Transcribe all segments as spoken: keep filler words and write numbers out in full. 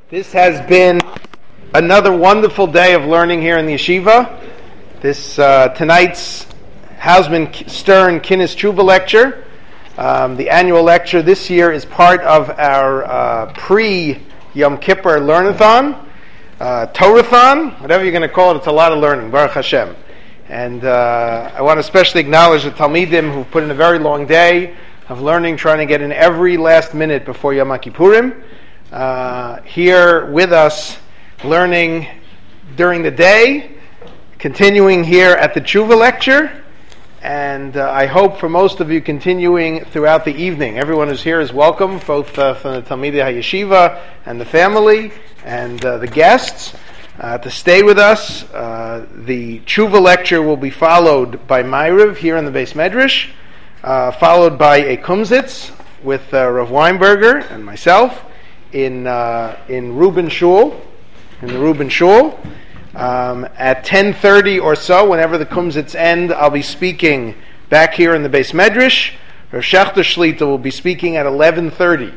This has been another wonderful day of learning here in the yeshiva. This uh, tonight's Hausman Stern Kinnis Tshuva lecture. Um, the annual lecture this year is part of our uh, pre-Yom Kippur Learnathon, uh, Torathon, whatever you're going to call it. It's a lot of learning, Baruch Hashem. And uh, I want to especially acknowledge the Talmidim who've put in a very long day of learning, trying to get in every last minute before Yom Kippurim. Uh, here with us, learning during the day, continuing here at the Tshuva lecture, and uh, I hope for most of you continuing throughout the evening. Everyone who's here is welcome, both uh, from the Talmidei HaYeshiva and the family and uh, the guests, uh, to stay with us. Uh, the Tshuva lecture will be followed by Ma'ariv here in the Beis Medrash, uh, followed by a Kumsitz with uh, Rav Weinberger and myself, in uh, in Reuben Shul, in the Reuben Shul. Um, at ten thirty or so, whenever the Kumsitz end, I'll be speaking back here in the Beis Medrash. Rav Shechter Shlita will be speaking at eleven thirty.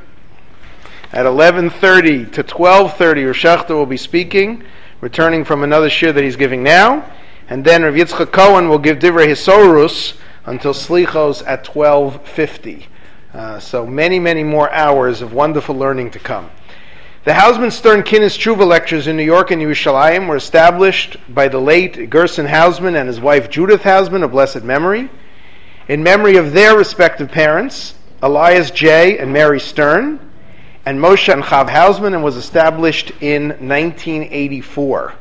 At eleven thirty to twelve thirty, Rav Shechter will be speaking, returning from another shir that he's giving now. And then Rav Yitzchak Cohen will give Divrei Hisorus until Slichos at twelve fifty. Uh, so many, many more hours of wonderful learning to come. The Hausman Stern Kinnis Tshuva lectures in New York and Yerushalayim were established by the late Gerson Hausman and his wife Judith Hausman of blessed memory, in memory of their respective parents, Elias J. and Mary Stern, and Moshe and Chav Hausman, and was established in nineteen eighty-four.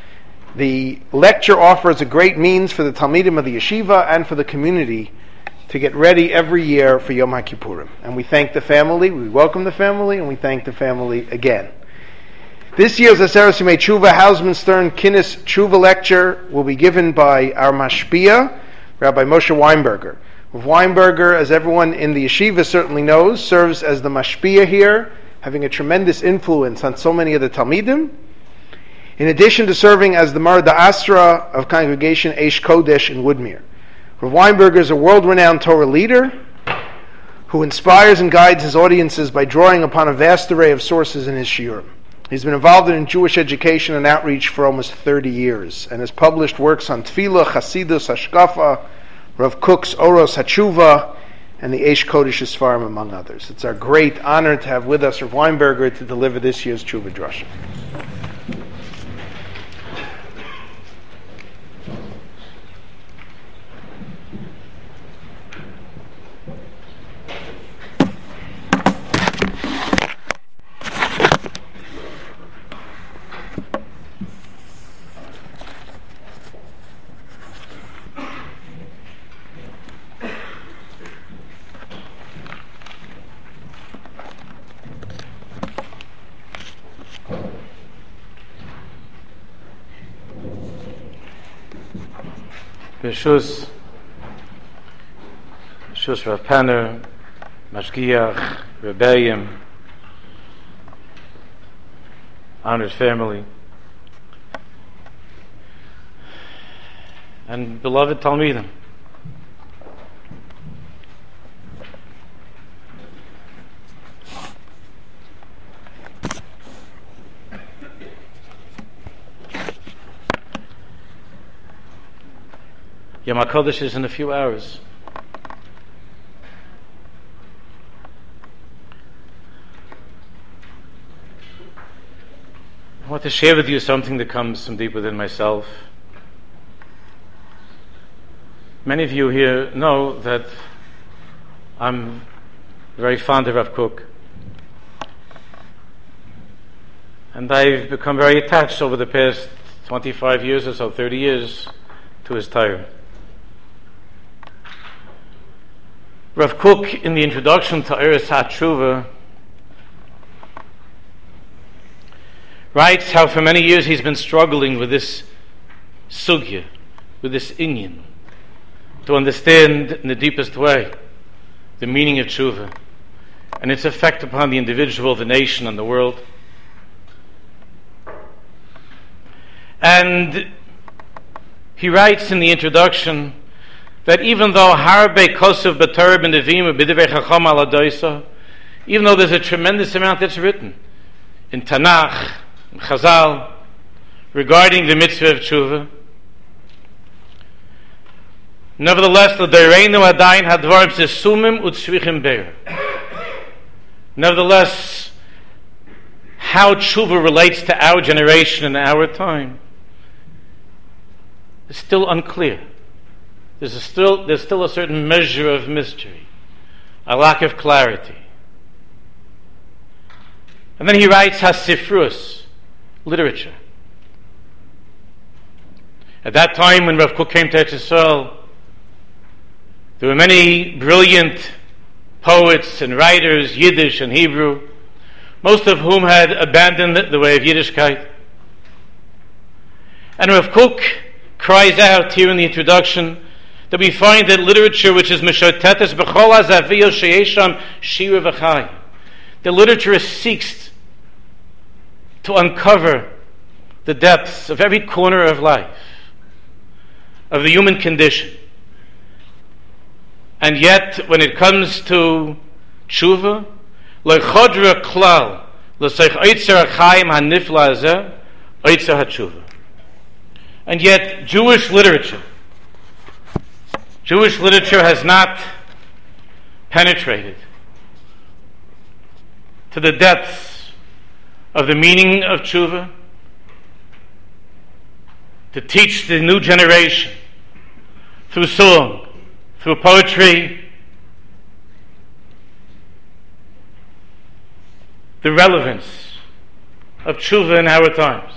The lecture offers a great means for the Talmidim of the Yeshiva and for the community to get ready every year for Yom HaKippurim. And we thank the family, we welcome the family, and we thank the family again. This year's Aseret Yemei Tshuva Hausman Stern Kinnis Tshuva lecture will be given by our Mashpia, Rabbi Moshe Weinberger. Rav Weinberger, as everyone in the yeshiva certainly knows, serves as the Mashpia here, having a tremendous influence on so many of the Talmidim, in addition to serving as the Mar D'Asra of Congregation Eish Kodesh in Woodmere. Rav Weinberger is a world-renowned Torah leader who inspires and guides his audiences by drawing upon a vast array of sources in his shiurim. He's been involved in Jewish education and outreach for almost thirty years and has published works on Tefillah, Chasidus, Hashkafa, Rav Kook's Oros HaTshuva, and the Eish Kodesh Sfarim, among others. It's our great honor to have with us Rav Weinberger to deliver this year's Tshuva Drasha. B'shus, B'shus Rav Penner, Mashgiach, Rebbeim, honored family, and beloved Talmidim. Yom HaKodesh is in a few hours. I want to share with you something that comes from deep within myself. Many of you here know that I'm very fond of Rav Kook. And I've become very attached over the past twenty-five years or so, thirty years, to his Torah. Rav Kook, in the introduction to Eretz HaTshuva, writes how for many years he's been struggling with this sugya, with this inyan, to understand in the deepest way the meaning of tshuva and its effect upon the individual, the nation, and the world. And he writes in the introduction that even though harbe kosev b'torah b'nevim b'divrei chacham al adoisa, even though there's a tremendous amount that's written in Tanakh, in Chazal, regarding the mitzvah of tshuva. Nevertheless, the L'Doreinu Adayin Hadvarim Sesumim Utzvichim Beir. Nevertheless, how tshuva relates to our generation and our time is still unclear. There's a still there's still a certain measure of mystery, a lack of clarity. And then he writes Hasifrus, literature. At that time when Rav Kook came to Eretz Yisrael, there were many brilliant poets and writers, Yiddish and Hebrew, most of whom had abandoned the way of Yiddishkeit. And Rav Kook cries out here in the introduction that we find that literature which is Meshotetes B'chol HaZaviyos Sheyesham Shira V'chai, the literature seeks to uncover the depths of every corner of life, of the human condition. And yet, when it comes to tshuva, lechodra klal, l'seich oitzer ha'chaim ha'nifla hazeh, oitzer ha'tshuva. And yet, Jewish literature, Jewish literature has not penetrated to the depths of the meaning of tshuva, to teach the new generation through song, through poetry, the relevance of tshuva in our times.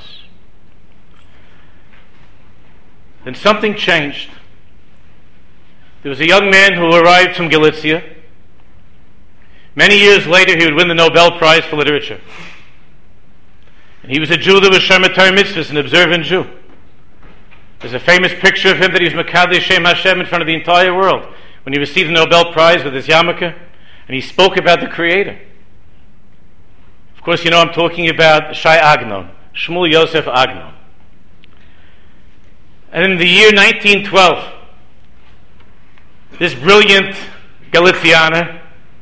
Then something changed. There was a young man who arrived from Galicia. Many years later, he would win the Nobel Prize for Literature. And he was a Jew that was Shomer Torah Mitzvahs, an observant Jew. There's a famous picture of him that he was Mekadesh Shem Hashem in front of the entire world when he received the Nobel Prize with his yarmulke, and he spoke about the Creator. Of course, you know I'm talking about Shai Agnon, Shmuel Yosef Agnon. And in the year nineteen twelve, this brilliant Galicianer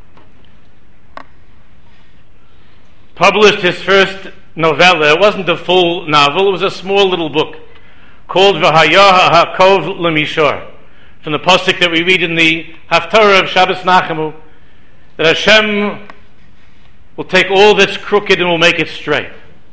published his first novella. It wasn't a full novel, it was a small little book called V'hayah HaKov L'Mishor, from the pasuk that we read in the Haftarah of Shabbos Nachamu, that Hashem will take all that's crooked and will make it straight.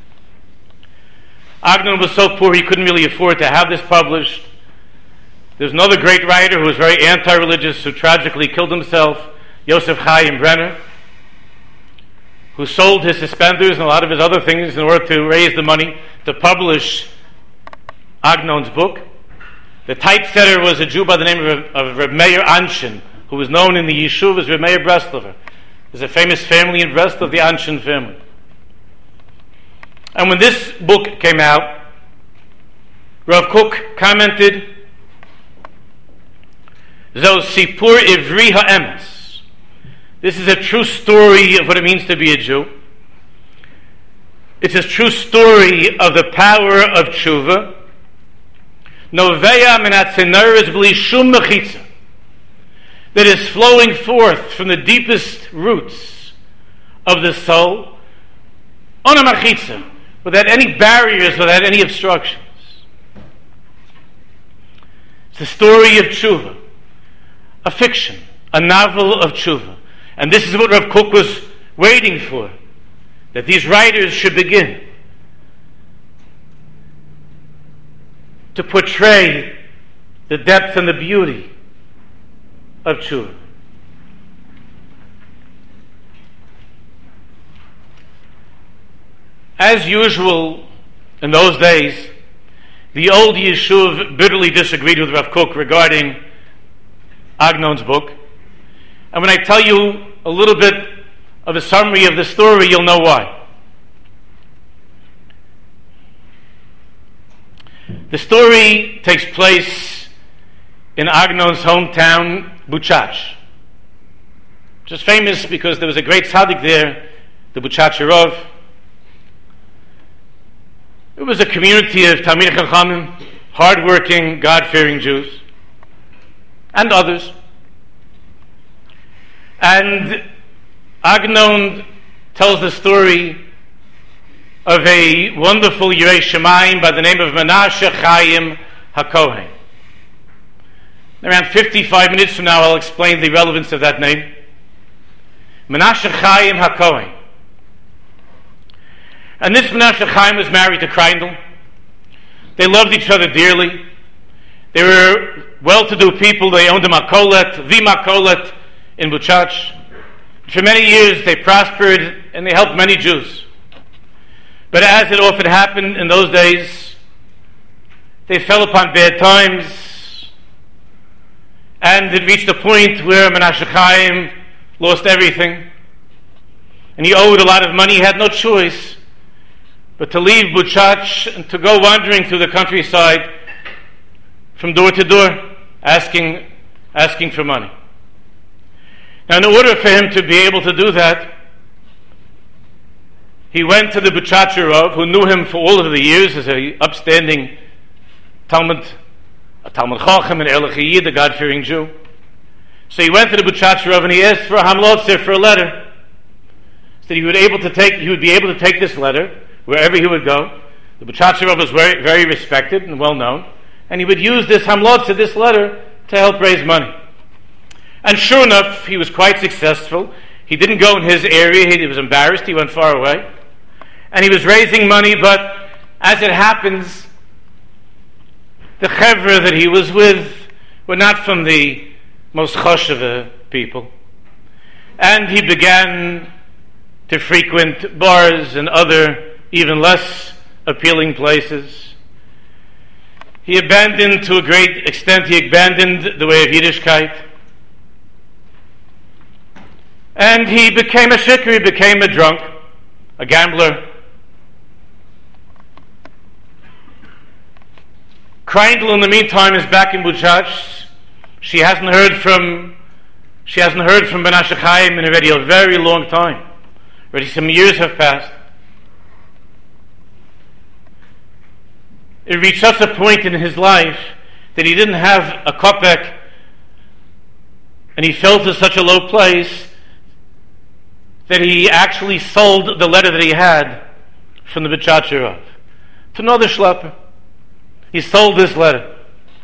Agnon was so poor he couldn't really afford to have this published. There's another great writer who was very anti-religious, who tragically killed himself, Yosef Chaim Brenner, who sold his suspenders and a lot of his other things in order to raise the money to publish Agnon's book. The typesetter was a Jew by the name of, of Reb Meir Anshin, who was known in the Yishuv as Reb Meir Breslover. There's a famous family in Breslov, the Anshin family. And when this book came out, Rav Kook commented, Zo Sipur Ivri Ha'emes. This is a true story of what it means to be a Jew. It's a true story of the power of tshuva. Noveya min hatzenoros bli shum mechitza, that is flowing forth from the deepest roots of the soul, on a mechitza, without any barriers, without any obstructions. It's the story of tshuva, a fiction, a novel of tshuva. And this is what Rav Kook was waiting for, that these writers should begin to portray the depth and the beauty of tshuva. As usual in those days, the old Yishuv bitterly disagreed with Rav Kook regarding Agnon's book. And when I tell you a little bit of a summary of the story, you'll know why. The story takes place in Agnon's hometown, Buchach, which is famous because there was a great tzaddik there, the Buchacher Rav. It was a community of Talmidei Chachamim, hard-working, God-fearing Jews, and others. And Agnon tells the story of a wonderful Yirei Shamayim by the name of Menashe Chaim HaKohen. Around fifty-five minutes from now, I'll explain the relevance of that name. Menashe Chaim HaKohen. And this Menashe Chaim was married to Kreindl. They loved each other dearly. They were well-to-do people. They owned a makolet, the makolet in Buchach. For many years, they prospered and they helped many Jews. But as it often happened in those days, they fell upon bad times, and it reached a point where Menashe Chaim lost everything, and he owed a lot of money. He had no choice but to leave Buchach and to go wandering through the countryside from door to door, asking, asking for money. Now, in order for him to be able to do that, he went to the Buchacher Rav, who knew him for all of the years as an upstanding Talmud, a Talmud Chacham, an Erlich Yid, a God-fearing Jew. So he went to the Buchacher Rav and he asked for a hamlotzer, for a letter, so that he would able to take, he would be able to take this letter wherever he would go. The Buchacher Rav was very, very respected and well known, and he would use this hamlotzer, this letter, to help raise money. And sure enough, he was quite successful. He didn't go in his area. He was embarrassed. He went far away. And he was raising money, but as it happens, the chevra that he was with were not from the most choshev people. And he began to frequent bars and other, even less appealing places. He abandoned, to a great extent, he abandoned the way of Yiddishkeit. And he became a shikr, he became a drunk, a gambler. Kreindl, in the meantime, is back in Buchach. She hasn't heard from she hasn't heard from Menashe Chaim in already a very long time. Already some years have passed. It reached such a point in his life that he didn't have a kopek, and he fell to such a low place that he actually sold the letter that he had from the Buchacher Rav to another shlepper. He sold this letter.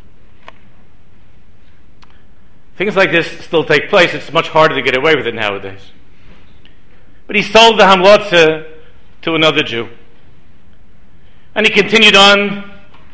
Things like this still take place. It's much harder to get away with it nowadays. But he sold the hamlotzer to another Jew. And he continued on.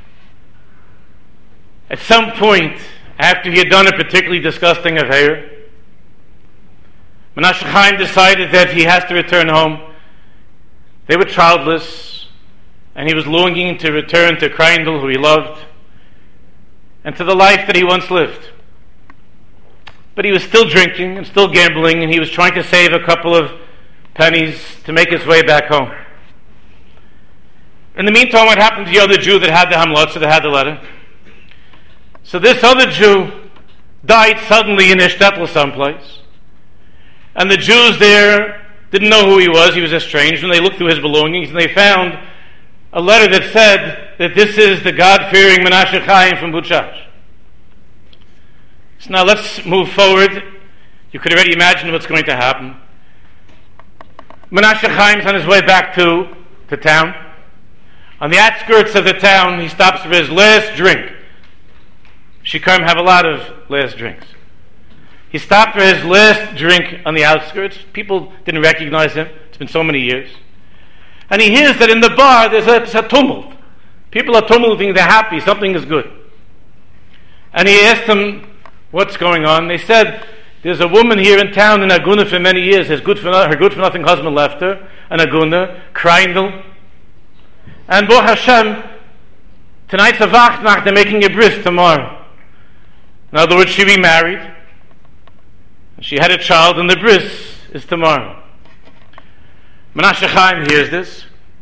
At some point, after he had done a particularly disgusting affair, Menashe Chaim decided that he has to return home. They were childless, and he was longing to return to Kreindl, who he loved, and to the life that he once lived. But he was still drinking and still gambling, and he was trying to save a couple of pennies to make his way back home. In the meantime, what happened to the other Jew that had the hamlotzer, that had the letter? So this other Jew died suddenly in a shtetl someplace. And the Jews there didn't know who he was. He was estranged. And they looked through his belongings and they found a letter that said that this is the God-fearing Menashe Chaim from Buchach. So now let's move forward. You could already imagine what's going to happen. Menashe Chaim's on his way back to, to town. On the outskirts of the town, he stops for his last drink. Shikarim have a lot of last drinks. He stopped for his last drink on the outskirts. People didn't recognize him. It's been so many years. And he hears that in the bar there's a, there's a tumult. People are tumulting, they're happy, something is good. And he asked them, what's going on? They said, there's a woman here in town in Aguna for many years. Her good-for-nothing good for nothing husband left her, an Aguna, Kreindl. And Bo Hashem, tonight's a Vachtnacht, they're making a bris tomorrow. In other words, she remarried. She had a child, and the bris is tomorrow. Menashe Chaim hears this,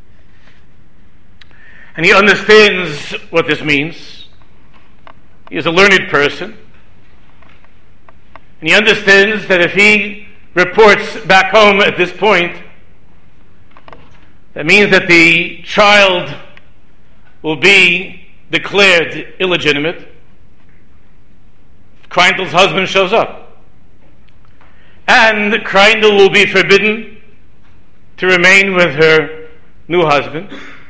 and he understands what this means. He is a learned person, and he understands that if he reports back home at this point, that means that the child will be declared illegitimate. Kreindl's husband shows up. And Kreindl will be forbidden to remain with her new husband.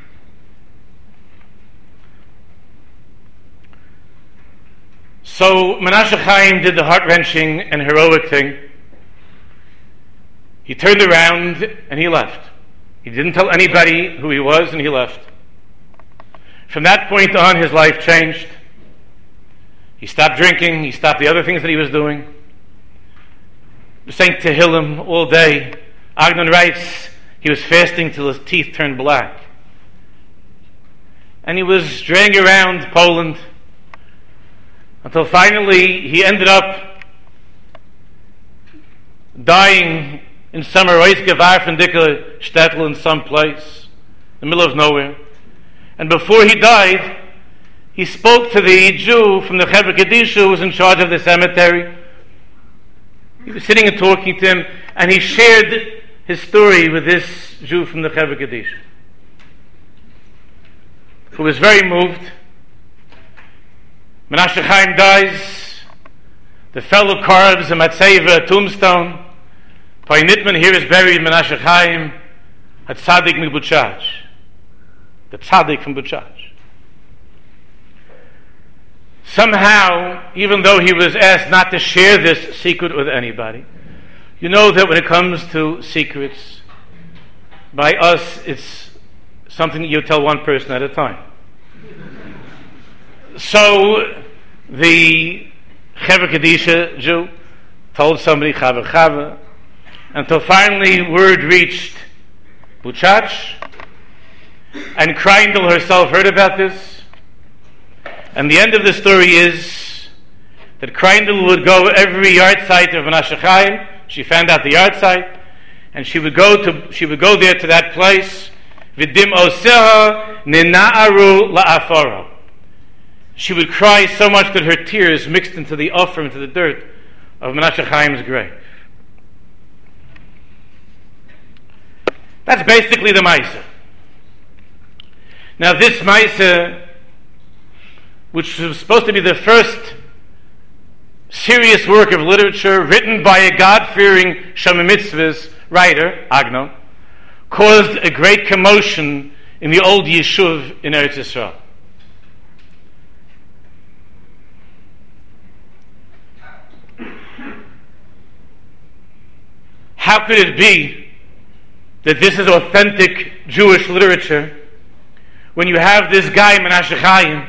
So Menashe Chaim did the heart-wrenching and heroic thing. He turned around and he left. He didn't tell anybody who he was, and he left. From that point on, his life changed. He stopped drinking. He stopped the other things that he was doing. He sang Tehillim all day. Agnon writes he was fasting till his teeth turned black. And he was straying around Poland until finally he ended up dying in some Reisge Warfendicke shtetl in some place, in the middle of nowhere. And before he died, he spoke to the Jew from the Chevra Kedisha who was in charge of the cemetery. He was sitting and talking to him, and he shared his story with this Jew from the Chevra Kedisha, who was very moved. Menashe Chaim dies. The fellow carves a matzeva, a tombstone. Pai Nitman here is buried Menashe Chaim, a tzaddik mibuchach, the tzaddik from Buchach. Somehow, even though he was asked not to share this secret with anybody, you know that when it comes to secrets, by us, it's something that you tell one person at a time. So, the Chevra Kedisha Jew told somebody, Chava Chava, until finally word reached Buchach, and Kreindl herself heard about this. And the end of the story is that Kreindl would go every yard site of Menashe Chaim. She found out the yard site, and she would go to she would go there to that place. V'dim oseha nina'aru la'afaro. She would cry so much that her tears mixed into the offer, into the dirt of Menashe Chaim's grave. That's basically the Maisa. Now this Maisa, which was supposed to be the first serious work of literature written by a God-fearing Shema Mitzvahs writer, Agnon, caused a great commotion in the old Yishuv in Eretz Yisrael. How could it be that this is authentic Jewish literature when you have this guy, Menashe Chaim,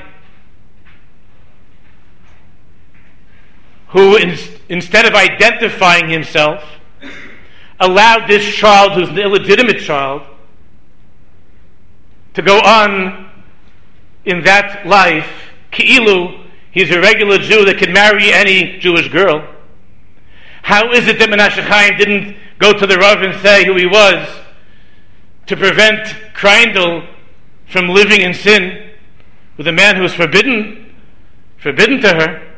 who in, instead of identifying himself, allowed this child, who's an illegitimate child, to go on in that life, Ki'ilu, he's a regular Jew that could marry any Jewish girl. How is it that Menashe Chaim didn't go to the Rav and say who he was to prevent Kreindl from living in sin with a man who was forbidden, forbidden to her?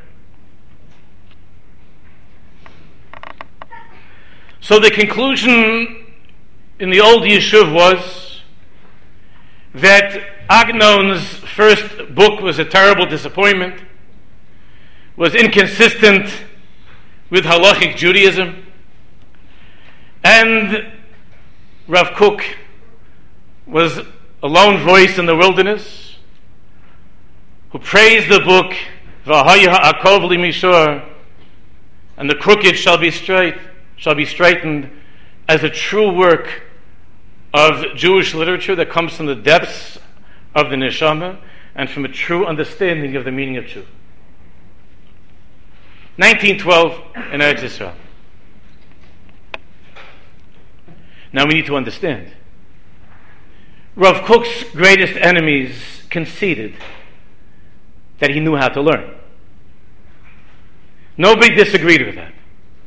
So the conclusion in the old Yishuv was that Agnon's first book was a terrible disappointment, was inconsistent with halachic Judaism, and Rav Kook was a lone voice in the wilderness who praised the book V'haya ha'akov li mishor, and the crooked shall be straight, shall be straightened, as a true work of Jewish literature that comes from the depths of the neshama and from a true understanding of the meaning of truth. nineteen twelve in Eretz Yisrael. Now we need to understand. Rav Kook's greatest enemies conceded that he knew how to learn. Nobody disagreed with that.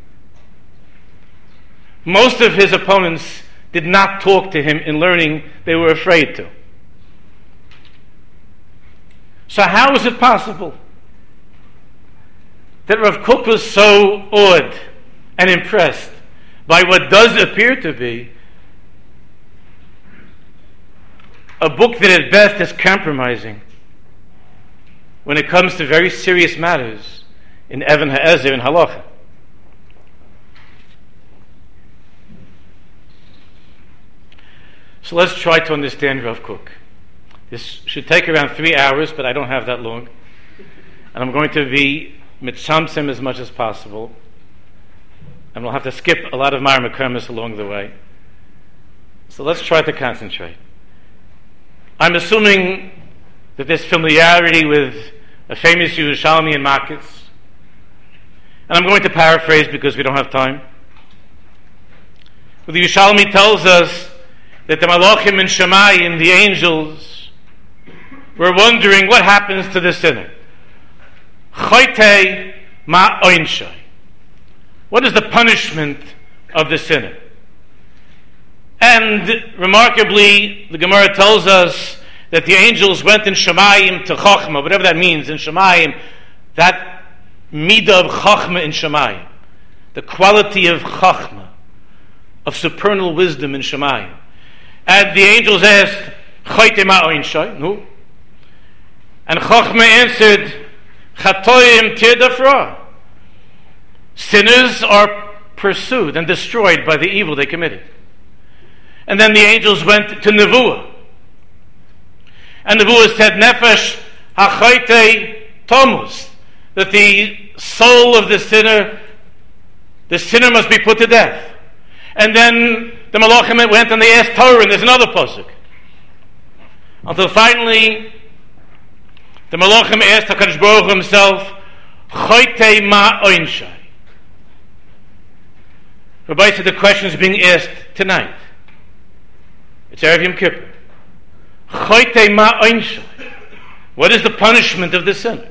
Most of his opponents did not talk to him in learning, they were afraid to. So how is it possible that Rav Kook was so awed and impressed by what does appear to be a book that at best is compromising when it comes to very serious matters in Even HaEzer and Halacha? So let's try to understand Rav Kook. This should take around three hours, but I don't have that long. And I'm going to be mitzamtzem as much as possible. And we'll have to skip a lot of Ma'ar Mekermes along the way. So let's try to concentrate. I'm assuming that there's familiarity with a famous Yerushalmi in Makis. And I'm going to paraphrase because we don't have time. But the Yerushalmi tells us that the Malachim and Shemayim, the angels, were wondering what happens to the sinner. Choytei ma oinshai. What is the punishment of the sinner? And remarkably, the Gemara tells us that the angels went in Shemayim to Chochmah, whatever that means, in Shemayim, that midah of Chochmah in Shemayim, the quality of Chochmah, of supernal wisdom in Shemayim. And the angels asked, Choyte ma oinshai? No. And Chochmah answered, Chatoim tirdafra. Sinners are pursued and destroyed by the evil they committed. And then the angels went to Nevuah. And Nevuah said, Nefesh hachoyte tomus, that the soul of the sinner, the sinner must be put to death. And then the Malachim went and they asked Torah, and there's another pasuk. Until finally, the Malachim asked HaKadosh Baruch Hu himself, Choyte ma oinshai. Rabbi said the question is being asked tonight. It's Erev Yom Kippur. Choyte ma oinshai. What is the punishment of the sinner?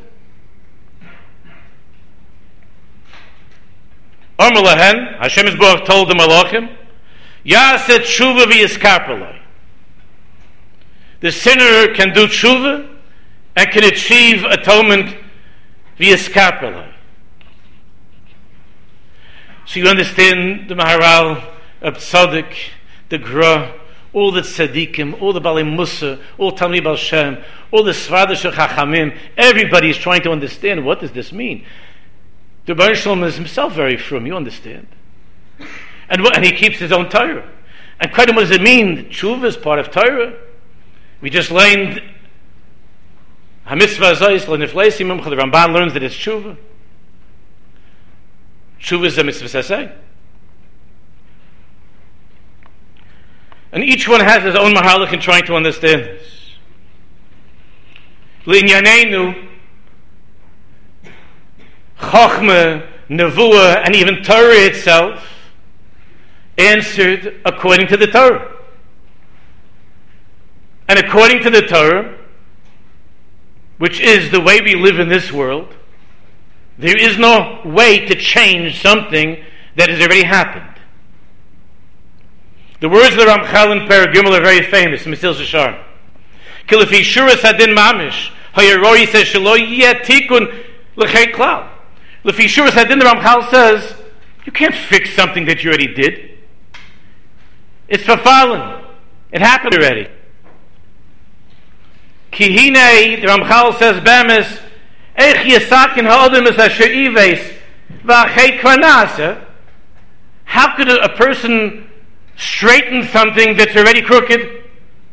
Amar lahen, Hashem Yisborach told the Malachim, Ya'aseh tshuva v'yiskarpelai. The sinner can do tshuva and can achieve atonement via skarpelai. So you understand the Maharal of Tzaddik, the Gra, all the Tzaddikim, all the Balei Musa, all Talmid Baal Shem, all the Svadish Chachamim, everybody is trying to understand what does this mean. The Baruch Shalom is himself very frum, you understand. And, what, and he keeps his own Torah. And quite what does it mean? Tshuva is part of Torah. We just learned HaMitzvah Zayis L'Nifleisi Mimcha. The Ramban learns that it's Tshuva. Tshuva is a mitzvah saseh. And each one has his own mahalach in trying to understand this. L'inyaneinu, Chochmah, Nevuah, and even Torah itself answered according to the Torah. And according to the Torah, which is the way we live in this world, there is no way to change something that has already happened. The words of the Ramchal in Perek Gimel are very famous in Mesil Shashar. Kilefi Shuras Hadin Mamish, Hayarori says, Shelo Yeh Tikun L'chei Klal. Lefi Shuras Hadin, the Ramchal says, you can't fix something that you already did. It's verfallen. It happened already. Kihine, the Ramchal says, Bemis, Eich Yesakin Ha'odem Es Asher Ives V'achei Kvanasa. How could a, a person straighten something that's already crooked?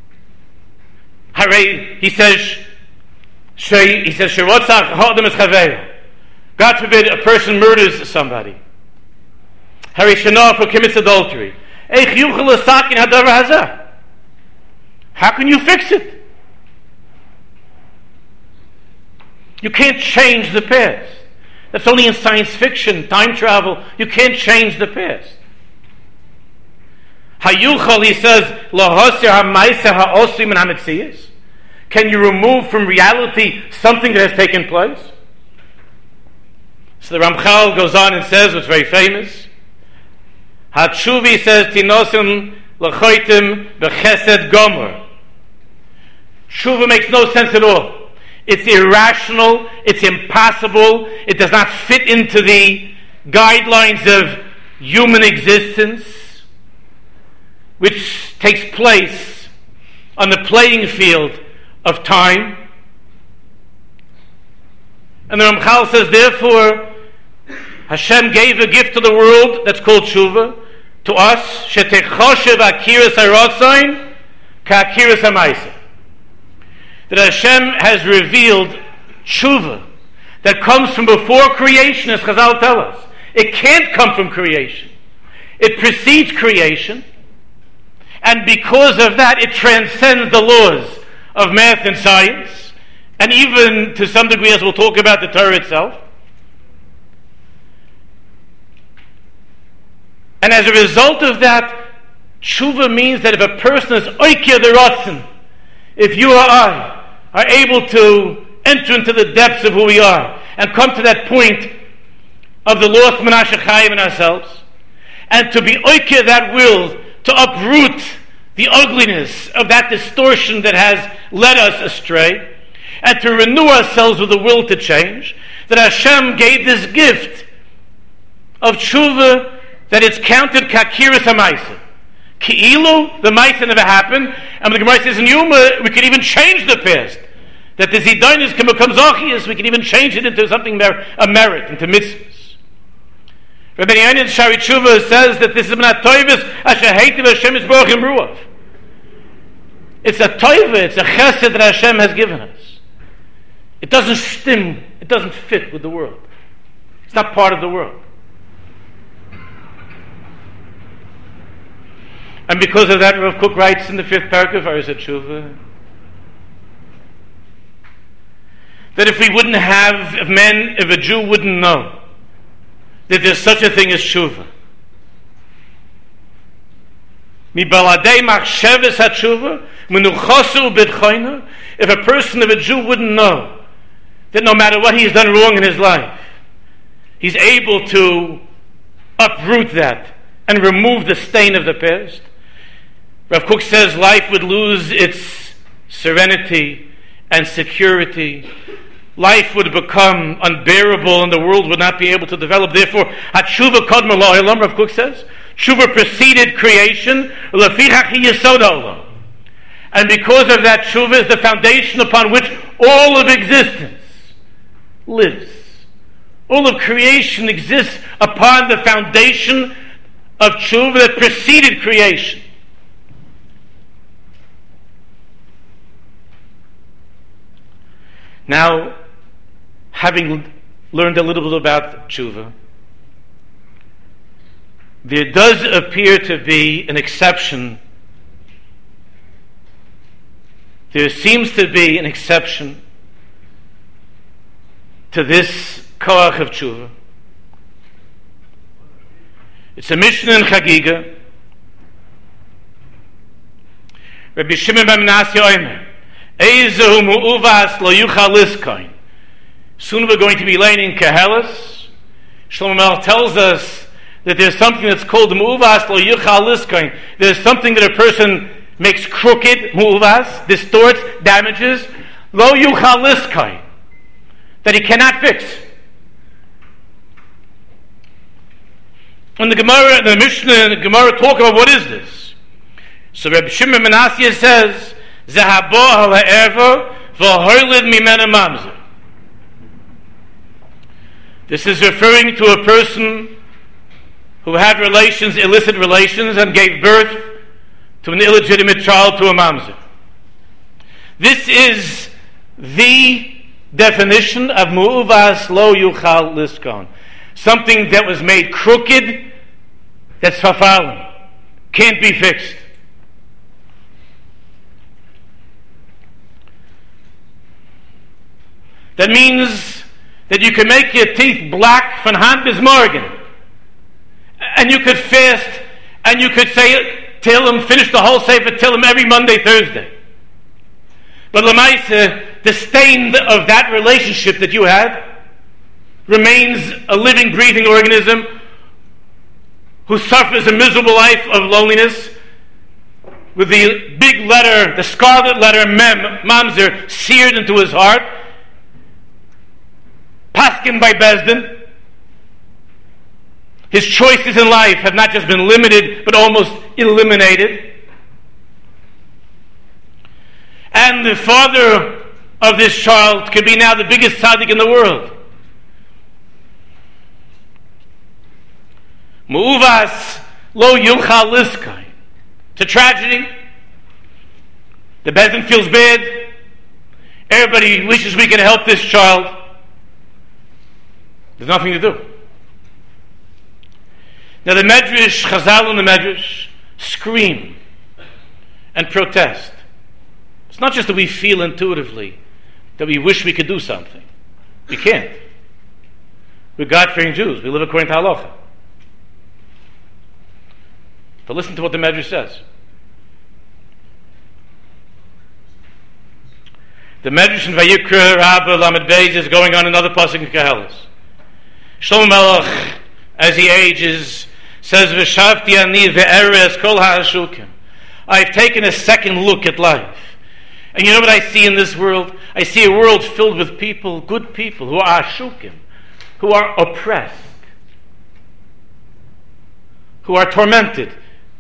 Hare, he says, he says, Sherotzach Ha'odem Es Chaveira. God forbid a person murders somebody. Hare Shanof who commits adultery. Eich Yuchel Yesakin Hadavar Hazah. How can you fix it? You can't change the past. That's only in science fiction, time travel. You can't change the past. Hayuchal, he says, Lahosir ha'maisa ha'osim and ha'metziyas. Can you remove from reality something that has taken place? So the Ramchal goes on and says what's very famous. Hatshuvi says, Tinosim l'choitim b'chesed gomer. Tshuva makes no sense at all. It's irrational, it's impossible, it does not fit into the guidelines of human existence, which takes place on the playing field of time. And the Ramchal says, therefore, Hashem gave a gift to the world that's called tshuva, to us, shetechoshev akiras haratzain ka'akiras ha'maisa. That Hashem has revealed tshuva that comes from before creation, as Chazal tell us. It can't come from creation. It precedes creation, and because of that, it transcends the laws of math and science, and even to some degree, as we'll talk about, the Torah itself. And as a result of that, tshuva means that if a person is oikir the rotzen, if you or I are able to enter into the depths of who we are and come to that point of the lost Menashe Chaim in ourselves, and to be oikir that will to uproot the ugliness of that distortion that has led us astray, and to renew ourselves with the will to change, that Hashem gave this gift of tshuva, that it's counted ka'akiras ha'maisa. Ki'ilu, the maisa never happened, and the Gemara says in Yuma, we can even change the past. That the zidonis can become zochias, we can even change it into something, mer- a merit, into mitzvahs. Rabbi Yochanan Shari Tshuva says that this is not toivus asher heitiv Hashem is baruch im ruach. It's a toiva, it's a chesed that Hashem has given us. It doesn't stim, it doesn't fit with the world. It's not part of the world. And because of that, Rav Kook writes in the fifth parak of Arizat Tshuva that if we wouldn't have, if men, if a Jew wouldn't know that there's such a thing as tshuva, mibaladei machsheves hatshuva menuchosu b'tchoina, if a person, if a Jew wouldn't know that no matter what he's done wrong in his life, he's able to uproot that and remove the stain of the past, Rav Kook says life would lose its serenity and security. Life would become unbearable and the world would not be able to develop. Therefore, Hatshuva Kodma La'olam, Rav Kook says, Tshuva preceded creation, Lefichach hi yesod ha'olam. And because of that, Tshuva is the foundation upon which all of existence lives. All of creation exists upon the foundation of Tshuva that preceded creation. Now, having learned a little bit about tshuva, there does appear to be an exception. There seems to be an exception to this koach of tshuva. It's a Mishnah in Chagiga. Rabbi Shimon ben Menashe Omer, Eizehu mu'uvas lo yuchal liskoin. Soon we're going to be laying in Kehelis. Shlomo Melech tells us that there's something that's called mu'uvas lo yuchal liskoin. There's something that a person makes crooked, mu'uvas, distorts, damages, lo yuchal liskoin, that he cannot fix. And the Gemara, the Mishnah and the Gemara talk about what is this. So Rabbi Shimon ben Menashe says, Zehabo ha'ever v'hoilid mimena mamzer. This is referring to a person who had relations, illicit relations, and gave birth to an illegitimate child, to a mamzer. This is the definition of mu'uvas lo yuchal liskon. Something that was made crooked, that's fafalin, can't be fixed. That means that you can make your teeth black from hand bis morgen, and you could fast, and you could say Tehillim, finish the whole Sefer Tehillim every Monday, Thursday. But Lamaisa, the stain of that relationship that you had remains a living, breathing organism who suffers a miserable life of loneliness with the big letter, the scarlet letter Mem, Mamzer, seared into his heart, paskin by Bezdin. His choices in life have not just been limited, but almost eliminated. And the father of this child could be now the biggest tzaddik in the world. Mu'uvas lo yuchal liskai. It's a tragedy. The Bezdin feels bad. Everybody wishes we can help this child. There's nothing to do. Now the Medrash, Chazal and the Medrash scream and protest. It's not just that we feel intuitively that we wish we could do something. We can't. We're God-fearing Jews. We live according to halacha. But listen to what the Medrash says. The Medrash in Vayikra Rabbah Lamed Beis is going on another pasuk in Koheles. Shlomo Melech, as he ages, says, "V'shavti ani ve'eres kol ha'ashukim." I've taken a second look at life, and you know what I see in this world? I see a world filled with people, good people, who are ashukim, who are oppressed, who are tormented.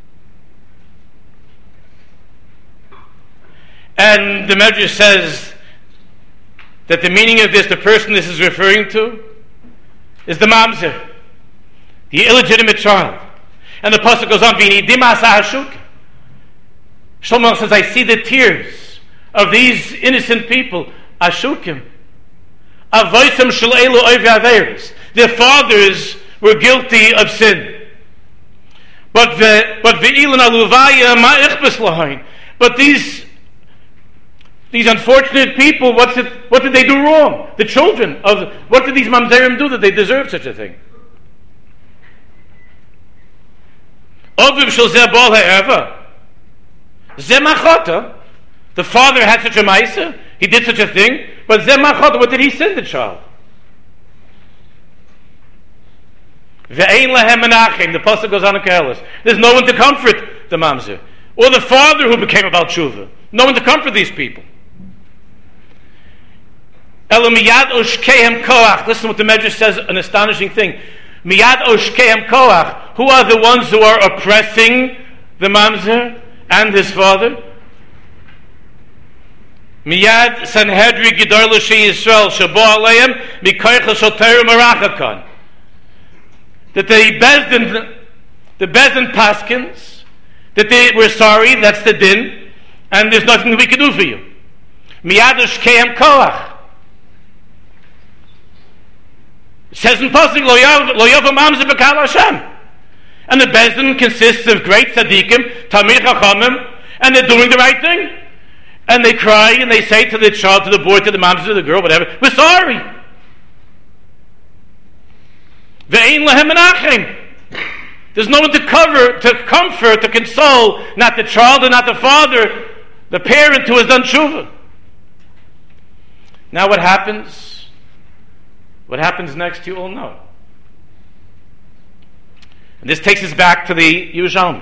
And the Medrash says that the meaning of this, the person this is referring to, is the mamzer, the illegitimate child. And the pasuk goes on, "V'ini dimas ha'ashuk." Shlomo says, I see the tears of these innocent people, ashukim. Avoisem shel elu oivei averos. Their fathers were guilty of sin. But the but ve'ilan aluvaya ma ichbes lahain. But these These unfortunate people, what's it, what did they do wrong? The children of, what did these mamzerim do that they deserve such a thing? The father had such a ma'isa, he did such a thing, but what did he send the child? The pasuk goes on in Koheles. There's no one to comfort the mamzer. Or the father who became a Baal Tshuva. No one to comfort these people. Listen what the Medrash says, an astonishing thing. Miyad oshkehem koach. Who are the ones who are oppressing the mamzer and his father? Miyad Sanhedri Gedor L'Shei Yisrael Shabo Aleim Mikoicha Shotero Marachakan. That the Bezdin, the Bezdin Paskins, that they were sorry, that's the din, and there's nothing we can do for you. Miyad oshkehem koach. It says in Pasuk, Lo Yavo Mamzer B'Kal Hashem. And the Bezdin consists of great tzaddikim, Talmid Chachamim, and they're doing the right thing. And they cry and they say to the child, to the boy, to the mamzer, to the girl, whatever, we're sorry. Ve'ein lahem menachem. There's no one to cover, to comfort, to console, not the child and not the father, the parent who has done tshuva. Now what happens? What happens next, you all know. And this takes us back to the Yerushalmi.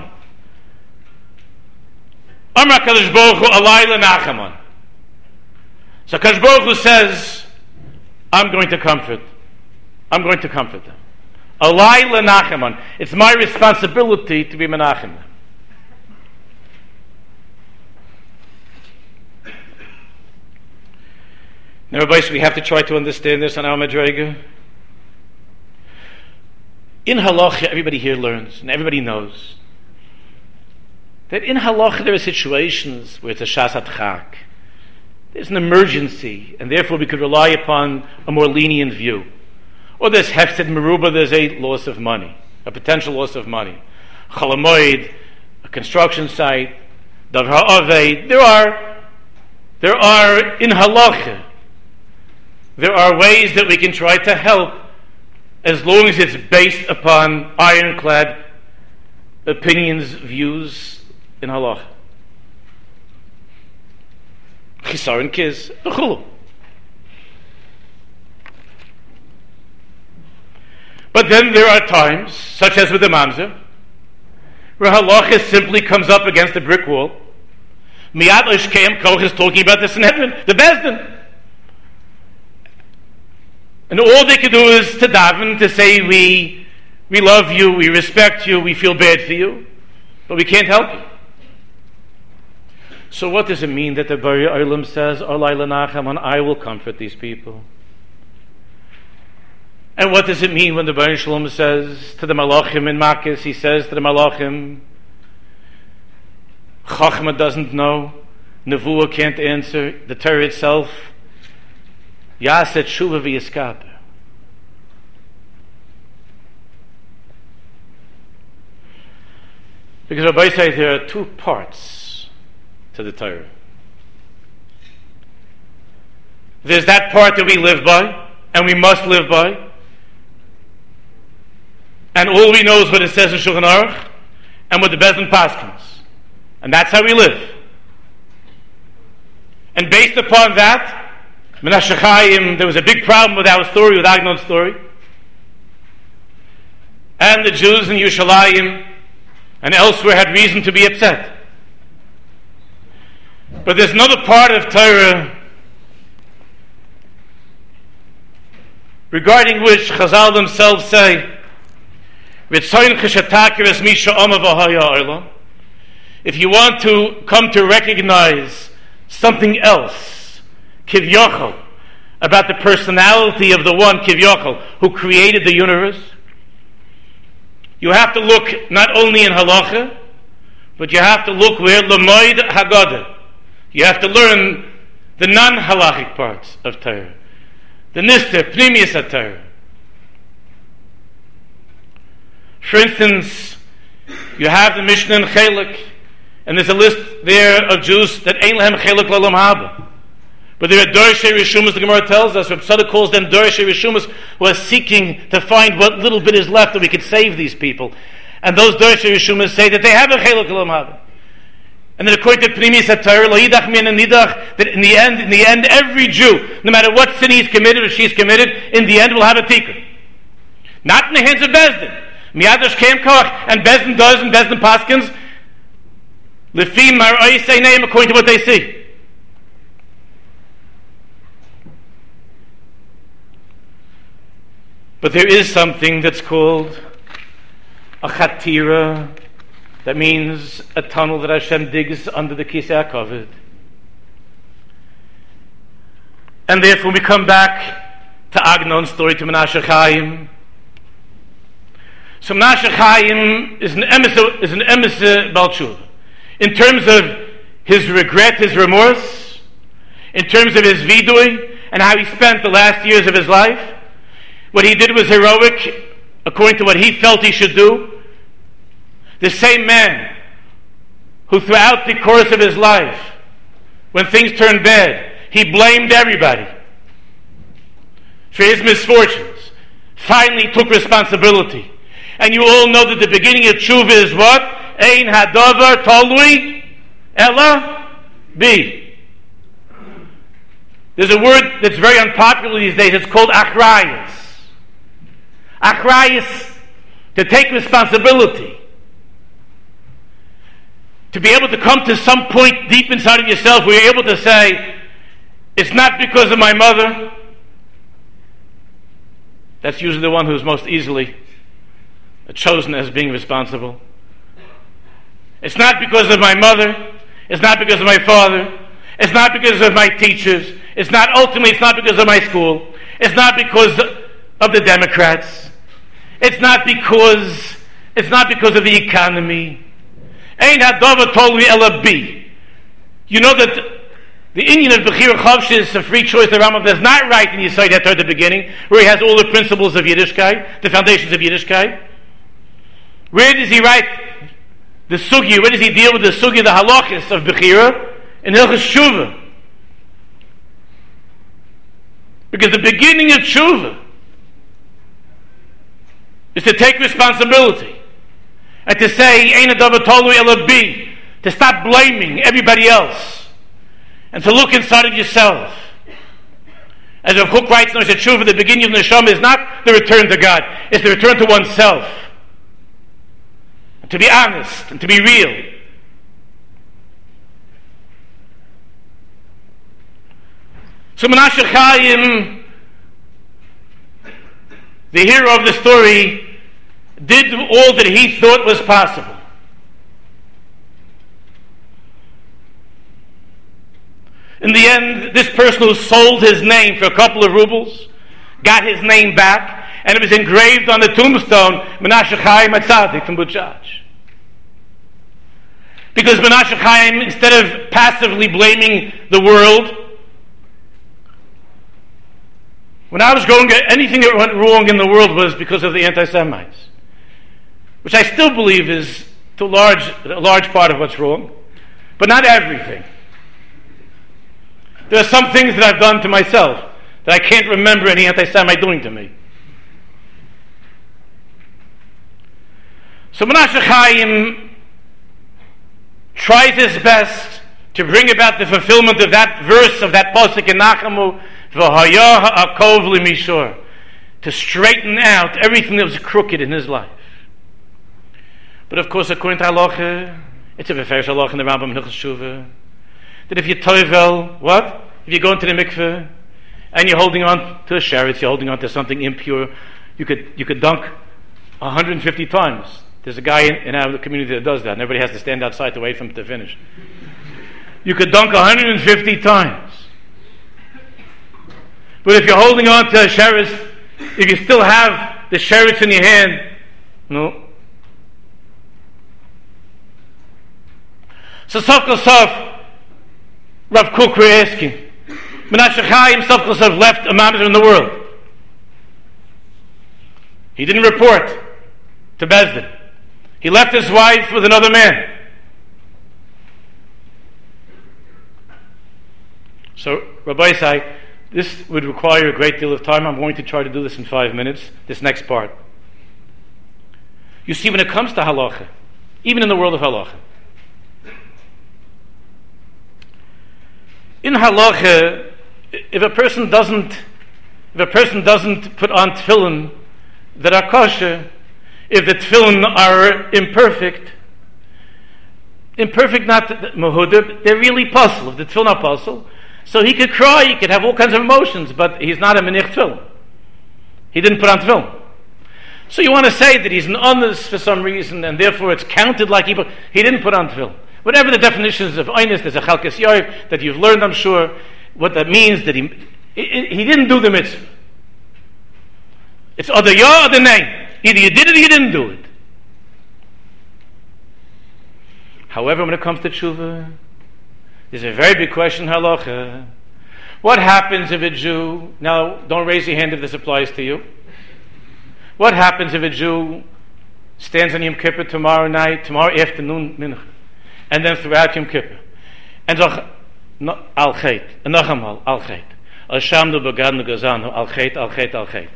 Amar Kadosh Baruch Hu alai lenachaman. So Kadosh Baruch Hu says, I'm going to comfort. I'm going to comfort them. Alai lenachaman. It's my responsibility to be menachem them. Now, everybody, we have to try to understand this on our Madrega. In halacha, everybody here learns, and everybody knows, that in halacha there are situations where it's a shasat chak. There's an emergency, and therefore we could rely upon a more lenient view. Or there's hefsed meruba, there's a loss of money, a potential loss of money. Chalamoid, a construction site, davar ha'avei. There are, there are in halacha, there are ways that we can try to help as long as it's based upon ironclad opinions, views in halacha. Chisar and kiz, but then there are times, such as with the mamzer, where halacha simply comes up against a brick wall. Miyad Oshkeim Koch is talking about the Sanhedrin, the Bezdin. And all they can do is to daven, to say, we we love you, we respect you, we feel bad for you, but we can't help you. So what does it mean that the Bari Olam says, Olai L'Nachaman, I will comfort these people? And what does it mean when the Bari Shalom says to the Malachim in Makkah, he says to the Malachim, Chachma doesn't know, Nevuah can't answer. The Torah itself, Yaset Shuva v'Yiskaper. Because Rabbi says there are two parts to the Torah. There's that part that we live by, and we must live by, and all we know is what it says in Shulchan Aruch, and what the Bezdin paskins, and that's how we live. And based upon that, Menashe Chaim, there was a big problem with our story, with Agnon's story, and the Jews in Yerushalayim and elsewhere had reason to be upset. But there's another part of Torah regarding which Chazal themselves say, if you want to come to recognize something else, Kivyochel, about the personality of the one, Kivyochel, who created the universe, you have to look not only in halacha, but you have to look where L'moed Haggadah. You have to learn the non-halachic parts of Torah, the Nister, Pnimius HaTorah. For instance, you have the Mishnah in Chelik, and there's a list there of Jews that Ein Lehem Chelik L'Olam Haba. But there are Dorshei Rishumas, the Gemara tells us, Reb Tzadok calls them Dorshei Rishumas, who are seeking to find what little bit is left that we could save these people. And those Dorshei Rishumas say that they have a Chelik L'Olam Haba. And then according to Pnimius HaTorah, Lo Yidach Min and Nidach, that in the end, in the end, every Jew, no matter what sin he's committed or she's committed, in the end will have a tikkun. Not in the hands of Bezdin. Miyadosh Kem Koach, and Bezdin does, and Bezdin paskins, Lefi Mar'oi Seineim, according to what they see. But there is something that's called a chatira, that means a tunnel that Hashem digs under the Kisei HaKavod. And therefore we come back to Agnon's story, to Menashe Chaim. So Menashe Chaim is an emes, is an emes Baal Tshuva. In terms of his regret, his remorse, in terms of his vidui, and how he spent the last years of his life, what he did was heroic, according to what he felt he should do. The same man who throughout the course of his life, when things turned bad, he blamed everybody for his misfortunes, finally took responsibility. And you all know that the beginning of tshuva is what? Ein hadavar tolui ella bi. There's a word that's very unpopular these days. It's called achrayus. Achrayus, to take responsibility. To be able to come to some point deep inside of yourself where you're able to say, it's not because of my mother. That's usually the one who's most easily chosen as being responsible. It's not because of my mother. It's not because of my father. It's not because of my teachers. It's not, ultimately, it's not because of my school. It's not because of the Democrats. It's not because, it's not because of the economy. Ein hadavar tolui ela bi. You know that the Indian of Bechira Chavsh is a free choice. The Rambam does not write in Yisrael that at the beginning, where he has all the principles of Yiddishkeit, the foundations of Yiddishkeit. Where does he write the sugya? Where does he deal with the sugya, the halachis of Bechira? In Hilchos Tshuva. Because the beginning of Tshuva is to take responsibility and to say, Ein hadavar tolui ela bi, to stop blaming everybody else and to look inside of yourself. As Rav Kook writes in Osher Tshuva, the beginning of Neshama is not the return to God, it's the return to oneself. And to be honest and to be real. So Menashe Chaim, the hero of the story, did all that he thought was possible. In the end, this person who sold his name for a couple of rubles got his name back, and it was engraved on the tombstone, Menashe Chaim HaTzadik from Butchach. Because Menashe Chaim, instead of passively blaming the world, when I was growing up, anything that went wrong in the world was because of the anti-Semites, which I still believe is to a large, a large part of what's wrong, but not everything. There are some things that I've done to myself that I can't remember any anti-Semite doing to me. So Menashe Chaim tries his best to bring about the fulfillment of that verse of that pasuk in Nachamu, V'haya ha'akov l'mishor, to straighten out everything that was crooked in his life. But of course, according to halacha, it's a beferish halacha in the Rambam Hilchos Shuvah, that if you toivel, what? If you go into the mikveh and you're holding on to a sheretz, you're holding on to something impure, you could you could dunk one hundred fifty times. There's a guy in, in our community that does that, and everybody has to stand outside to wait for him to finish. You could dunk one hundred fifty times. But if you're holding on to a sheretz, if you still have the sheretz in your hand, no. So Sof Kol Sof, Rav Kook were asking, Menashe Chaim Sof Kol Sof left a mamzer in the world. He didn't report to Bezdin. He left his wife with another man. So, Rabbi Isai, this would require a great deal of time. I'm going to try to do this in five minutes, this next part. You see, when it comes to halacha, even in the world of halacha, in halacha, if a person doesn't, if a person doesn't put on tefillin that are kosher, if the tefillin are imperfect, imperfect not mehuder, they're really puzzle. If the tefillin are puzzle, so he could cry, he could have all kinds of emotions, but he's not a menich tefillin. He didn't put on tefillin. So you want to say that he's an honest for some reason, and therefore it's counted like he put, he didn't put on tefillin. Whatever the definitions of honest, there's a chalkas yoiv that you've learned, I'm sure, what that means, that he he didn't do the mitzvah. It's other ya or the name. Either you did it or you didn't do it. However, when it comes to tshuva, there's a very big question, halacha. What happens if a Jew, now don't raise your hand if this applies to you. What happens if a Jew stands on Yom Kippur tomorrow night, tomorrow afternoon, mincha, and then throughout Yom Kippur, and zog, al chet, and noch einmal, al chet, al shamdu begadnu gazanu, al chet, al chet, al chet.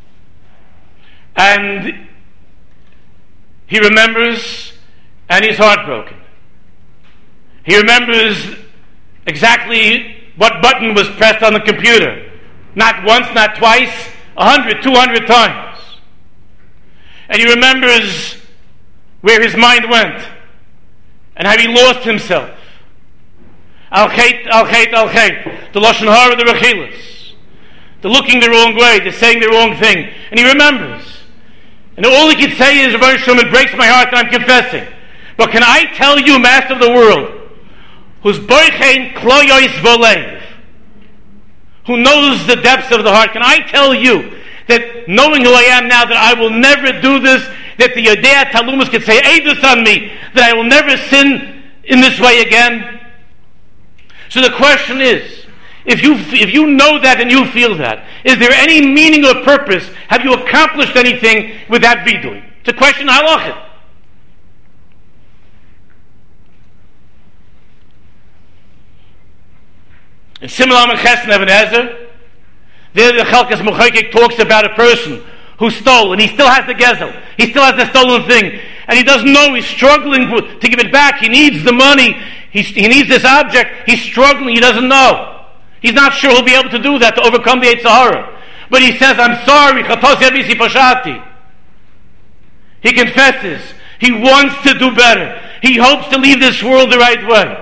And he remembers, and he's heartbroken. He remembers exactly what button was pressed on the computer. Not once, not twice, a hundred, two hundred times. And he remembers where his mind went and how he lost himself. Al chet, al chet, al chet. The lashon hara, the rechilas, the looking the wrong way, the saying the wrong thing, and he remembers. And all he can say is, Rebbeinu Shalom, it breaks my heart that I'm confessing. But can I tell you, Master of the world, who's boichein kloyois volev, who knows the depths of the heart, can I tell you that knowing who I am now, that I will never do this, that the Yodea Talumas could say Eidus on me, that I will never sin in this way again? So the question is, if you if you know that and you feel that, is there any meaning or purpose? Have you accomplished anything with that vidui? It's a question halachah. In Simon Chesed Even Ezer, there the Chalkas Mechaykik talks about a person who stole, and he still has the gezel, he still has the stolen thing, and he doesn't know, he's struggling to give it back, he needs the money, he, he needs this object, he's struggling, he doesn't know. He's not sure he'll be able to do that, to overcome the Yetzer Hara. But he says, I'm sorry, he confesses, he wants to do better, he hopes to leave this world the right way.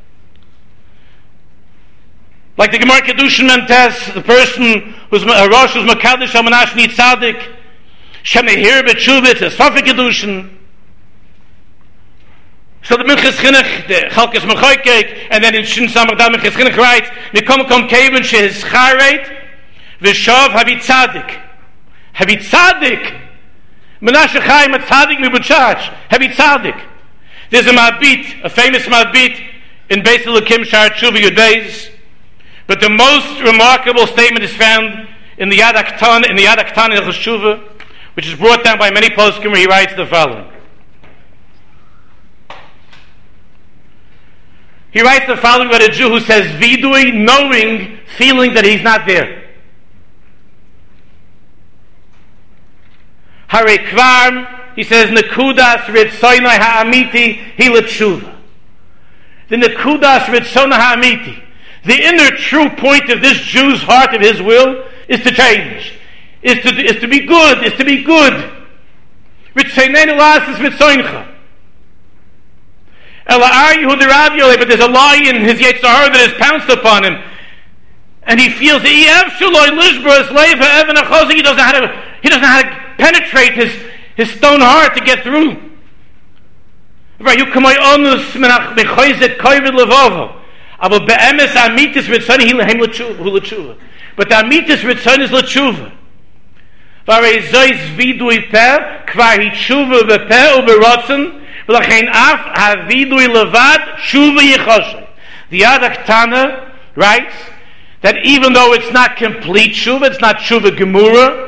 Like the Gemara Kedushin Mentes, the person who's a Rosh, who's Makadosh Amanash Nit Tzadik, Shem Nehir B'Tshuvah, it's Safi Kedushin. So the Minchas Chinuch, the Chalkas Mechaykik, and then in Shin Samach Dal Minchas Chinuch writes, Nikom Kom Kevin Shehiz Chareit, V'Shav Havi Tzadik. Havi Tzadik. Menashe Chaim a Tzadik mi B'Tshach. Havi Tzadik. There's a Mabit, a famous Mabit in Beis Elokim Shar Tshuva Yud Beis, but the most remarkable statement is found in the Yad HaKtan, in the Yad HaKtan in Hilchos Tshuva, which is brought down by many poskim, where he writes the following. He writes the following about a Jew who says vidui, knowing, feeling that he's not there. Hare kvar, he says, nekudas ritzoynai ha'amiti hi l'tshuva. The nekudas ritzoynai ha'amiti, the inner true point of this Jew's heart, of his will, is to change, is to, is to be good, is to be good. Ritzoynai l'asas ritzoyncha. But there's a lie in his Yetzer Hara that has pounced upon him, and he feels that he doesn't know how to, he doesn't know how to penetrate his, his stone heart to get through. But the amitis ritzon is l'tshuva. The Yad HaKtana writes that even though it's not complete tshuva, it's not tshuva gemura,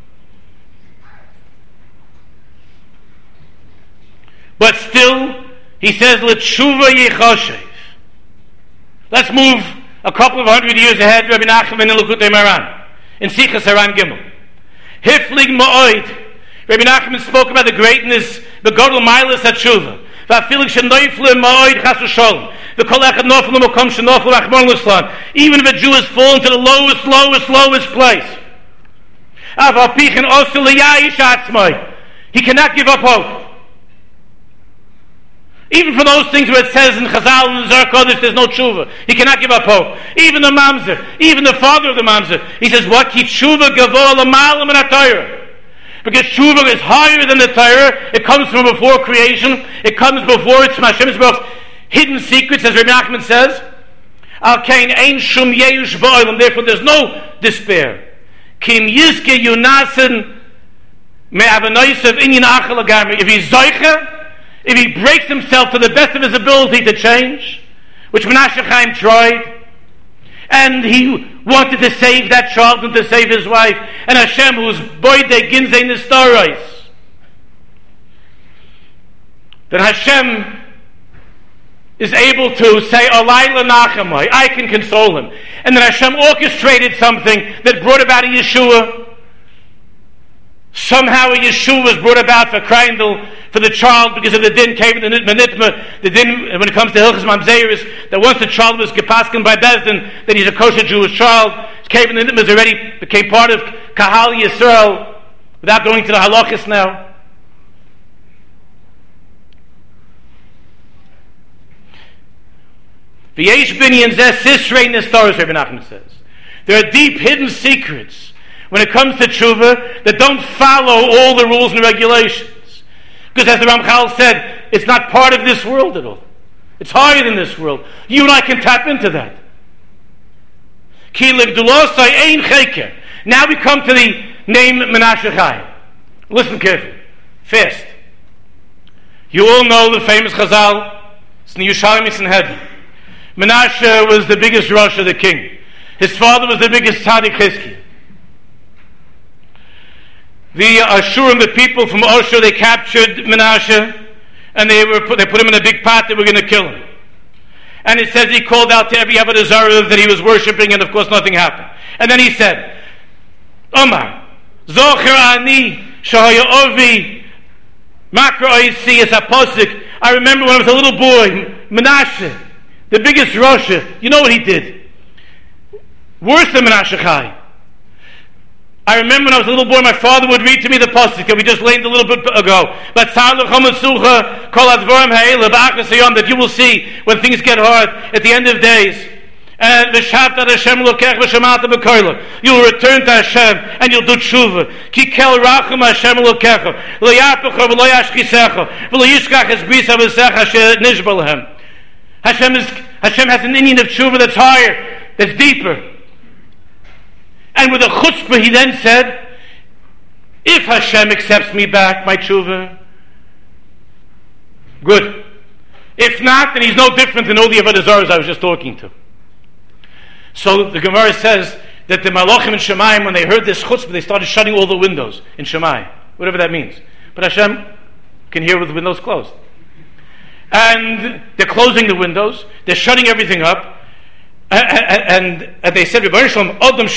but still, he says, l'tshuva yichoshev. Let's move a couple of hundred years ahead, Rabbi Nachman in Likutei Moharan, in Sichas Haran Gimel. Hiflig ma'oid. Rabbi Nachman spoke about the greatness, the Godel Milas HaTshuva. V'afilig shenoifle ma'oid chas v'sholem. V'kol echad nofel l'mokom shenofel achmon l'slan. Even if a Jew has fallen to the lowest, lowest, lowest place. Av ha'pichin osu l'yayish atzmai. He cannot give up hope. Even for those things where it says in Chazal and Zohar Kodesh there's no tshuva, he cannot give up hope. Even the mamzer, even the father of the mamzer, he says, what? Ki tshuva gavoa l'malam in ha-Torah. Because tshuva is higher than the Torah. It comes from before creation. It comes before it's Hashem's hidden secrets, as Rabbi Nachman says. Al kain ein shum yeush ba'olam. Therefore, there's no despair. Kim yizke yunasen me'avanoisav inyan achal agami. If he's zoicha, if he breaks himself to the best of his ability to change, which Menashe Chaim tried, and he wanted to save that child and to save his wife, and Hashem, who's boide ginzei nistarais, then Hashem is able to say, Alayla nachamai, I can console him. And then Hashem orchestrated something that brought about a Yeshua. Somehow a Yeshua was brought about for Kreindel, for the child, because of the din came in the Nitma, the din, when it comes to Hilchas Mamzeris, that once the child was gepasken by Bezdin, that he's a kosher Jewish child, came in the Nitma, already became part of Kahal Yisrael, without going to the halachas now. V'yesh binyan zeh sisrei nestoros, Rabbi Nachman says. There are deep hidden secrets when it comes to tshuva that don't follow all the rules and regulations. Because as the Ramchal said, it's not part of this world at all. It's higher than this world. You and I can tap into that. Now we come to the name Menashe Chaim. Listen carefully. Fast. You all know the famous Chazal. It's in the Yerushalmi Sanhedrin. Menashe was the biggest Rosh of the king. His father was the biggest Tzaddik Chizki. The Ashurim, the people from Osher, they captured Menashe, and they were put, they put him in a big pot. They were going to kill him. And it says he called out to every Avodah Zarah that he was worshipping, and of course nothing happened. And then he said, Omar, Zocher ani shahaya ovi makra oisi es aposik. I remember when I was a little boy, Menashe, the biggest Rosh, you know what he did? Worse than Menashe Chai. I remember when I was a little boy, my father would read to me the pasuk that we just learned a little bit ago. That you will see when things get hard at the end of days. And you will return to Hashem and you'll do tshuva. Hashem, is, Hashem has an inyan of tshuva that's higher, that's deeper. And with a chutzpah, he then said, if Hashem accepts me back, my tshuva, good. If not, then he's no different than all the Avodah Zarahs I was just talking to. So the Gemara says that the Malachim in Shemayim, when they heard this chutzpah, they started shutting all the windows in Shemayim, whatever that means. But Hashem can hear with the windows closed. And they're closing the windows, they're shutting everything up, and, and, and they said, there's a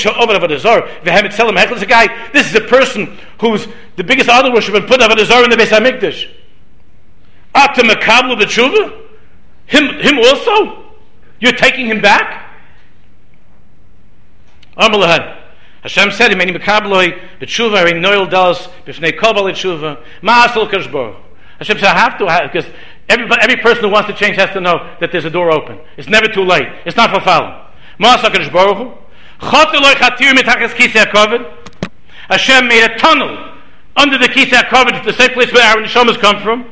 guy, this is a person who's the biggest idol worshiper and put Avodah Zarah in the Beis HaMikdash. Ata mekablu b'tshuva? Him, him also? You're taking him back? Amalahan. Hashem said, "Imeni mekabloi b'tshuva haring noel dalas b'fnei kol balei tshuva ma'asol kashbor." Hashem said, "I have to, have, because everybody, every person who wants to change has to know that there's a door open. It's never too late. It's not for falling." Ma'asol kashbor. Choteloi chatir mitachas kisei hakoved. Hashem made a tunnel under the kisei hakoved, the same place where our neshamas come from.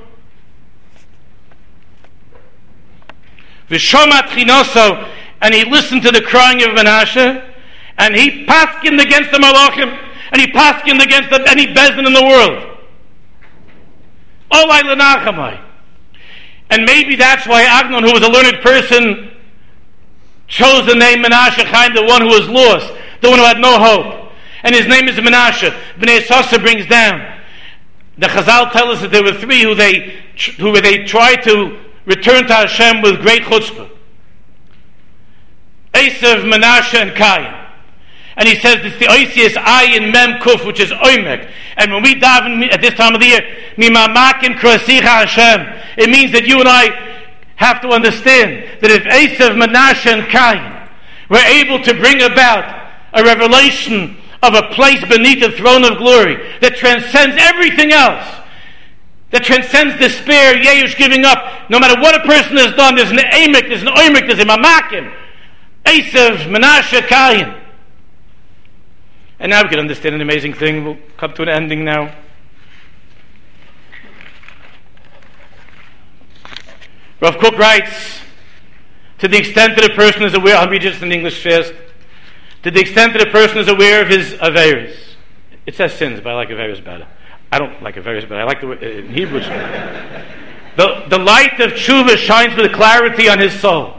V'shomat chinoso, and he listened to the crying of Menashe. And he paskined against the Malachim, and he paskined against the, any Bezdin in the world. Olai lenachamai. And maybe that's why Agnon, who was a learned person, chose the name Menashe Chaim, the one who was lost, the one who had no hope. And his name is Menashe. Bnei Sasa brings down. The Chazal tell us that there were three who they who they tried to return to Hashem with great chutzpah. Esav, Menashe, and Cain. And he says it's the Oisius Ayin Mem Kuf, which is Oimek. And when we daven at this time of the year, Mimamakin Krasicha Hashem, it means that you and I have to understand that if Esav, Menashe, and Cain were able to bring about a revelation of a place beneath the throne of glory that transcends everything else, that transcends despair, Yeush, giving up, no matter what a person has done, there's an Emek, there's an Oimek, there's a Mamakin. Esav, Menashe, Cain. And now we can understand an amazing thing. We'll come to an ending now. Rav Kook writes, to the extent that a person is aware, I'll read just in English first, to the extent that a person is aware of his averis. It says sins, but I like averis better. I don't like averis, but I like the way, in Hebrew. the, the light of tshuva shines with clarity on his soul.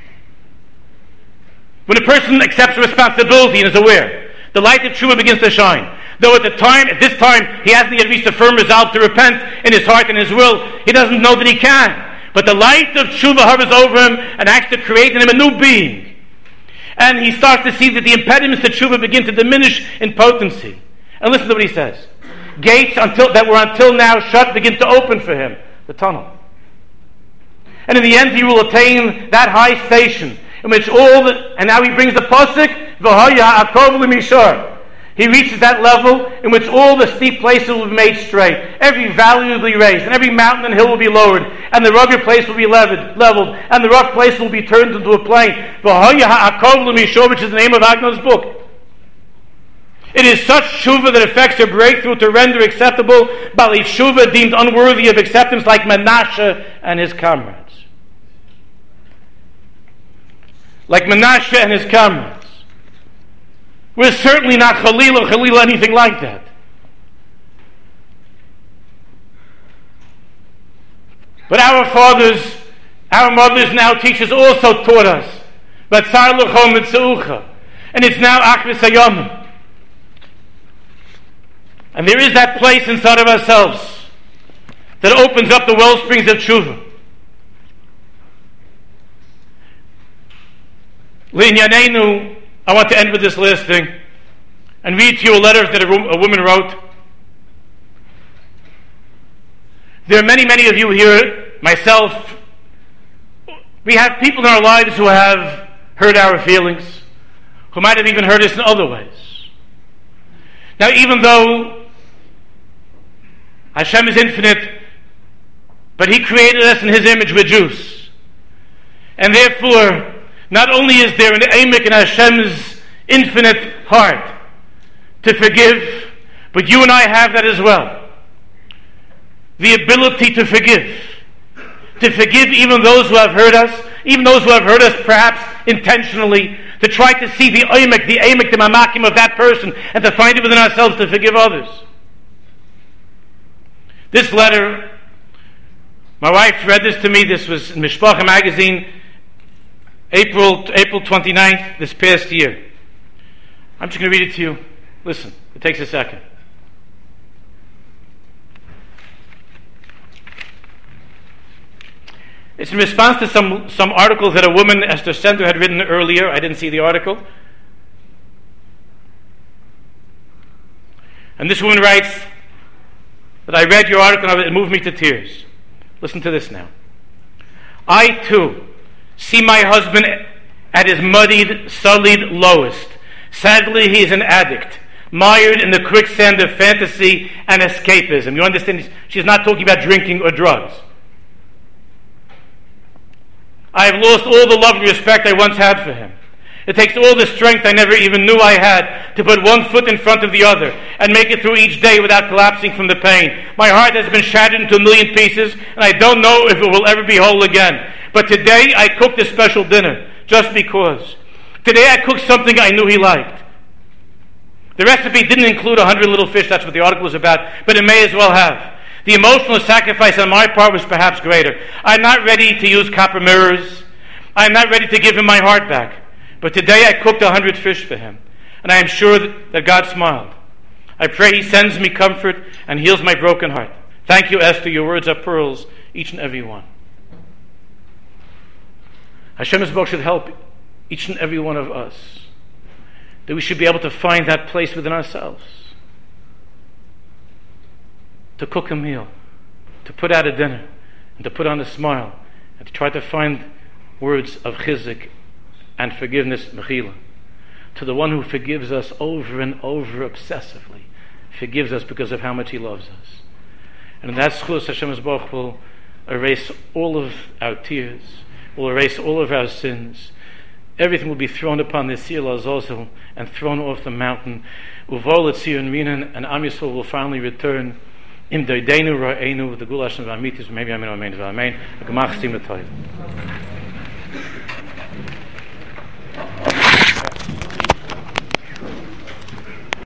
When a person accepts responsibility and is aware, the light of tshuva begins to shine. Though at the time, at this time, he hasn't yet reached a firm resolve to repent in his heart and his will, he doesn't know that he can. But the light of tshuva hovers over him and acts to create in him a new being. And he starts to see that the impediments to tshuva begin to diminish in potency. And listen to what he says. Gates until that were until now shut begin to open for him. The tunnel. And in the end he will attain that high station in which all the, and now he brings the pasuk, he reaches that level in which all the steep places will be made straight, every valley will be raised, and every mountain and hill will be lowered, and the rugged place will be leveled, leveled and the rough place will be turned into a plain. Which is the name of Agnon's book. It is such tshuva that affects a breakthrough to render acceptable Bali tshuva deemed unworthy of acceptance, like Menashe and his comrades. Like Menashe and his comrades. We're certainly not Khalil or Khalil anything like that. But our fathers, our mothers now teachers also taught us. And it's now Achvis Hayomim. And there is that place inside of ourselves that opens up the well springs of tshuva. L'inyanenu, I want to end with this last thing and read to you a letter that a, a woman wrote. There are many, many of you here, myself, we have people in our lives who have hurt our feelings, who might have even hurt us in other ways. Now, even though Hashem is infinite, but He created us in His image with Jews. And therefore, not only is there an emek in Hashem's infinite heart to forgive, but you and I have that as well. The ability to forgive. To forgive even those who have hurt us, even those who have hurt us perhaps intentionally, to try to see the emek, the emek, the mamakim of that person, and to find it within ourselves to forgive others. This letter My wife read this to me. This was in Mishpacha magazine, April April twenty-ninth, this past year. I'm just going to read it to you. Listen, it takes a second. It's in response to some, some articles that a woman, Esther Sender, had written earlier. I didn't see the article. And this woman writes that I read your article and it moved me to tears. Listen to this now. I, too, see my husband at his muddied, sullied lowest. Sadly, he is an addict, mired in the quicksand of fantasy and escapism. You understand? She's not talking about drinking or drugs. I have lost all the love and respect I once had for him. It takes all the strength I never even knew I had to put one foot in front of the other and make it through each day without collapsing from the pain. My heart has been shattered into a million pieces, and I don't know if it will ever be whole again. But today I cooked a special dinner, just because. Today I cooked something I knew he liked. The recipe didn't include a hundred little fish, that's what the article was about, but it may as well have. The emotional sacrifice on my part was perhaps greater. I'm not ready to use copper mirrors. I'm not ready to give him my heart back. But today I cooked a hundred fish for him, and I am sure that God smiled. I pray He sends me comfort and heals my broken heart. Thank you, Esther. Your words are pearls, each and every one. Hashem Yisborach should help each and every one of us, that we should be able to find that place within ourselves, to cook a meal, to put out a dinner, and to put on a smile, and to try to find words of chizuk and forgiveness, mechila, to the one who forgives us over and over obsessively, forgives us because of how much He loves us. And in that schus, Hashem Yisborach will erase all of our tears, will erase all of our sins. Everything will be thrown upon the Siyal Azazel and thrown off the mountain. Uvol et Zion Minan, and Am Yisrael will finally return. Im Doideinu Ra'enu, the Gulash of Amitis, maybe Amen, Amen, Amen. A Gemach Sim L'Toiv.